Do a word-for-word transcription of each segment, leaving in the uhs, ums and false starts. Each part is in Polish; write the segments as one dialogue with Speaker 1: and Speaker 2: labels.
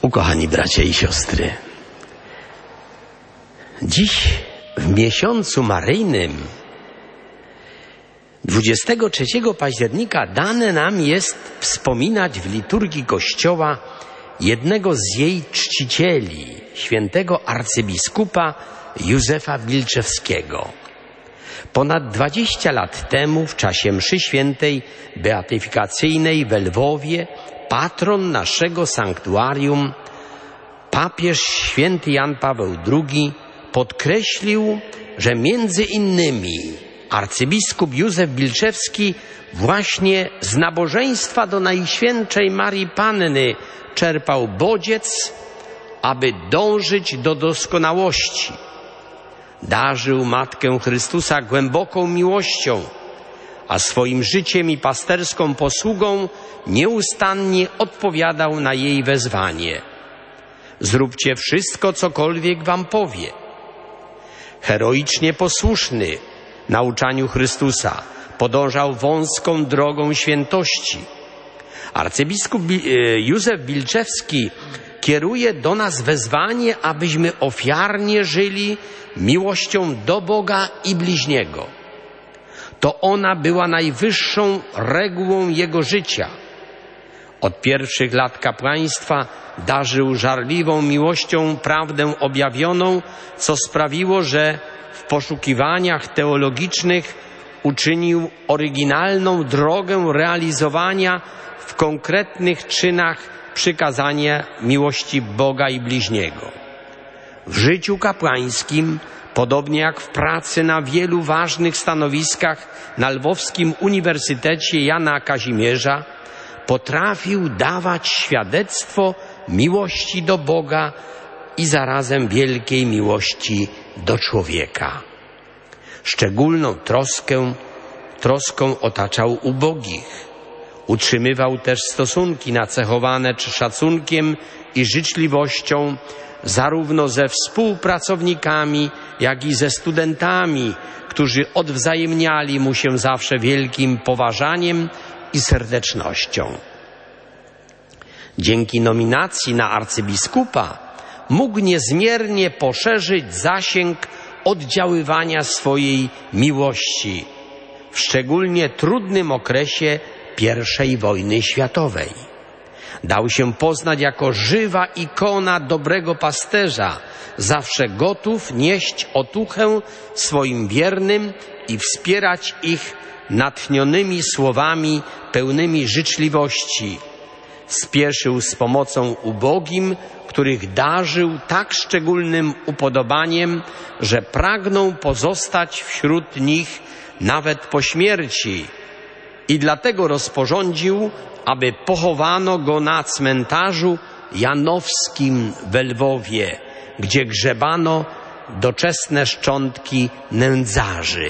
Speaker 1: Ukochani bracia i siostry, dziś w miesiącu maryjnym, dwudziestego trzeciego października, dane nam jest wspominać w liturgii Kościoła jednego z jej czcicieli, świętego arcybiskupa Józefa Wilczewskiego. Ponad dwadzieścia lat temu, w czasie mszy świętej beatyfikacyjnej w Lwowie, patron naszego sanktuarium, papież święty Jan Paweł drugi, podkreślił, że między innymi arcybiskup Józef Wilczewski właśnie z nabożeństwa do Najświętszej Marii Panny czerpał bodziec, aby dążyć do doskonałości. Darzył Matkę Chrystusa głęboką miłością, a swoim życiem i pasterską posługą nieustannie odpowiadał na jej wezwanie. Zróbcie wszystko, cokolwiek wam powie. Heroicznie posłuszny nauczaniu Chrystusa, podążał wąską drogą świętości. Arcybiskup Józef Wilczewski kieruje do nas wezwanie, abyśmy ofiarnie żyli miłością do Boga i bliźniego. To ona była najwyższą regułą jego życia. Od pierwszych lat kapłaństwa darzył żarliwą miłością prawdę objawioną, co sprawiło, że w poszukiwaniach teologicznych uczynił oryginalną drogę realizowania w konkretnych czynach przykazania miłości Boga i bliźniego. W życiu kapłańskim, podobnie jak w pracy na wielu ważnych stanowiskach na Lwowskim Uniwersytecie Jana Kazimierza, potrafił dawać świadectwo miłości do Boga i zarazem wielkiej miłości do człowieka. Szczególną troskę, troską otaczał ubogich. Utrzymywał też stosunki nacechowane szacunkiem i życzliwością zarówno ze współpracownikami, jak i ze studentami, którzy odwzajemniali mu się zawsze wielkim poważaniem i serdecznością. Dzięki nominacji na arcybiskupa mógł niezmiernie poszerzyć zasięg oddziaływania swojej miłości w szczególnie trudnym okresie pierwszej wojny światowej. Dał się poznać jako żywa ikona dobrego pasterza, zawsze gotów nieść otuchę swoim wiernym i wspierać ich natchnionymi słowami pełnymi życzliwości. Spieszył z pomocą ubogim, których darzył tak szczególnym upodobaniem, że pragną pozostać wśród nich nawet po śmierci. I dlatego rozporządził, aby pochowano go na cmentarzu janowskim w Lwowie, gdzie grzebano doczesne szczątki nędzarzy.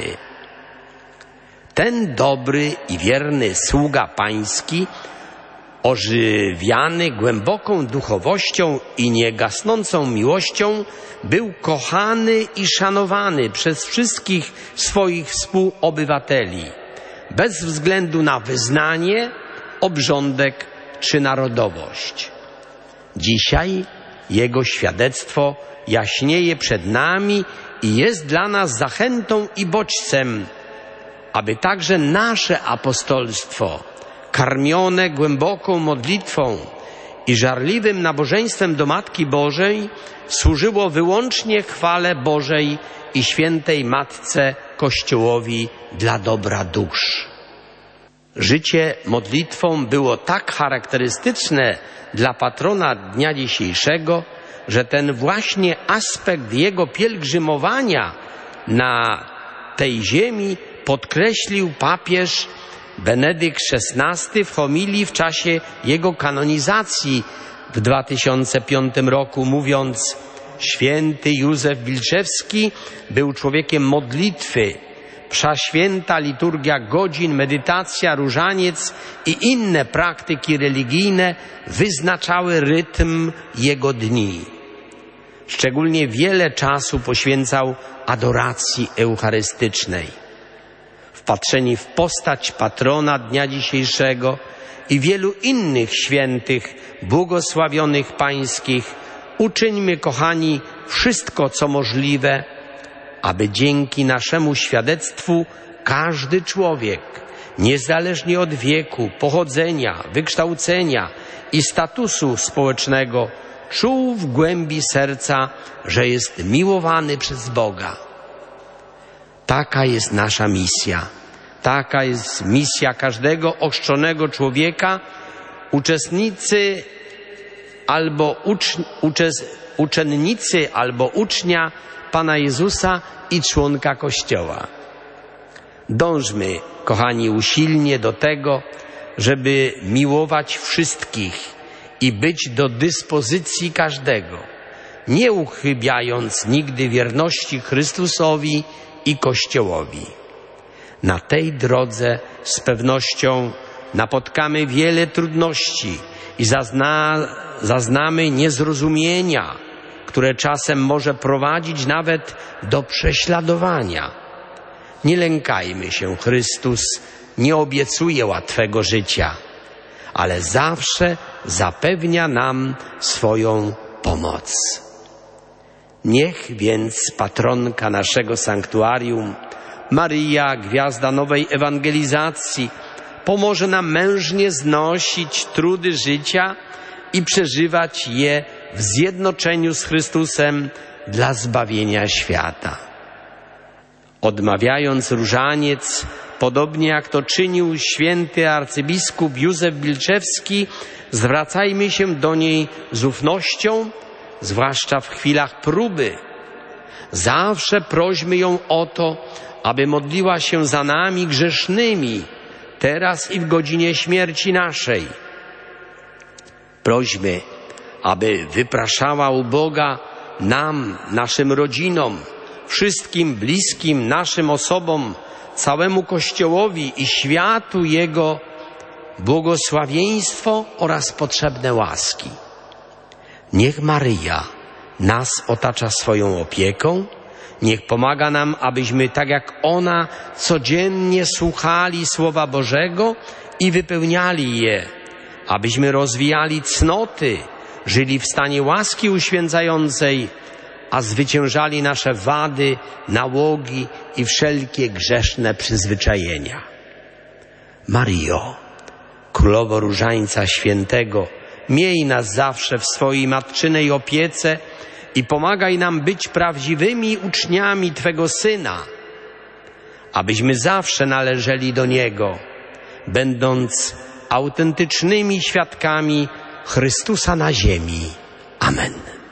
Speaker 1: Ten dobry i wierny sługa pański, ożywiany głęboką duchowością i niegasnącą miłością, był kochany i szanowany przez wszystkich swoich współobywateli, bez względu na wyznanie, obrządek czy narodowość. Dzisiaj jego świadectwo jaśnieje przed nami i jest dla nas zachętą i bodźcem, aby także nasze apostolstwo, karmione głęboką modlitwą i żarliwym nabożeństwem do Matki Bożej, służyło wyłącznie chwale Bożej i świętej Matce Kościołowi dla dobra dusz. Życie modlitwą było tak charakterystyczne dla patrona dnia dzisiejszego, że ten właśnie aspekt jego pielgrzymowania na tej ziemi podkreślił papież Benedykt szesnasty w homilii w czasie jego kanonizacji w dwa tysiące piątym roku, mówiąc: święty Józef Wilczewski był człowiekiem modlitwy. Msza święta, liturgia godzin, medytacja, różaniec i inne praktyki religijne wyznaczały rytm jego dni. Szczególnie wiele czasu poświęcał adoracji eucharystycznej. Wpatrzeni w postać patrona dnia dzisiejszego, i wielu innych świętych, błogosławionych pańskich, uczyńmy, kochani, wszystko, co możliwe, aby dzięki naszemu świadectwu każdy człowiek, niezależnie od wieku, pochodzenia, wykształcenia i statusu społecznego, czuł w głębi serca, że jest miłowany przez Boga. Taka jest nasza misja. Taka jest misja każdego ochrzczonego człowieka, uczestnicy albo ucz, uczes, uczennicy albo ucznia Pana Jezusa i członka Kościoła. Dążmy, kochani, usilnie do tego, żeby miłować wszystkich i być do dyspozycji każdego, nie uchybiając nigdy wierności Chrystusowi i Kościołowi. Na tej drodze z pewnością napotkamy wiele trudności i zazna, zaznamy niezrozumienia, które czasem może prowadzić nawet do prześladowania. Nie lękajmy się, Chrystus nie obiecuje łatwego życia, ale zawsze zapewnia nam swoją pomoc. Niech więc patronka naszego sanktuarium, Maryja, gwiazda nowej ewangelizacji, pomoże nam mężnie znosić trudy życia i przeżywać je w zjednoczeniu z Chrystusem dla zbawienia świata. Odmawiając różaniec, podobnie jak to czynił święty arcybiskup Józef Bilczewski, zwracajmy się do niej z ufnością, zwłaszcza w chwilach próby. Zawsze prośmy ją o to, aby modliła się za nami grzesznymi, teraz i w godzinie śmierci naszej. Prośmy, aby wypraszała u Boga nam, naszym rodzinom, wszystkim bliskim naszym osobom, całemu Kościołowi i światu Jego błogosławieństwo oraz potrzebne łaski. Niech Maryja nas otacza swoją opieką, niech pomaga nam, abyśmy tak jak ona codziennie słuchali Słowa Bożego i wypełniali je, abyśmy rozwijali cnoty, żyli w stanie łaski uświęcającej, a zwyciężali nasze wady, nałogi i wszelkie grzeszne przyzwyczajenia. Maryjo, Królowo Różańca Świętego, miej nas zawsze w swojej matczynej opiece i pomagaj nam być prawdziwymi uczniami Twego Syna, abyśmy zawsze należeli do Niego, będąc autentycznymi świadkami Chrystusa na ziemi. Amen.